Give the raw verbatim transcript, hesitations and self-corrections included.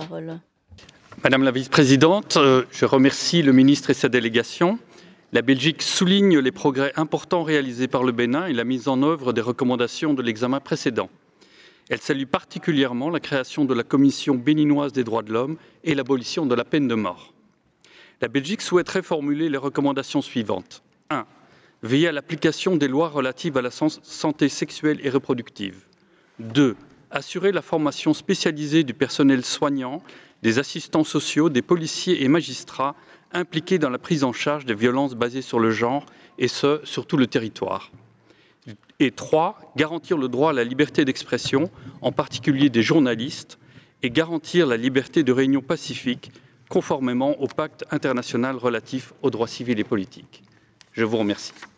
parole. Madame la vice-présidente, euh, je remercie le ministre et sa délégation. La Belgique souligne les progrès importants réalisés par le Bénin et la mise en œuvre des recommandations de l'examen précédent. Elle salue particulièrement la création de la Commission béninoise des droits de l'homme et l'abolition de la peine de mort. La Belgique souhaiterait formuler les recommandations suivantes. un. Veiller à l'application des lois relatives à la santé sexuelle et reproductive. deux. Assurer la formation spécialisée du personnel soignant, des assistants sociaux, des policiers et magistrats impliqués dans la prise en charge des violences basées sur le genre, et ce, sur tout le territoire. Et trois. Garantir le droit à la liberté d'expression, en particulier des journalistes, et garantir la liberté de réunion pacifique, conformément au pacte international relatif aux droits civils et politiques. Je vous remercie.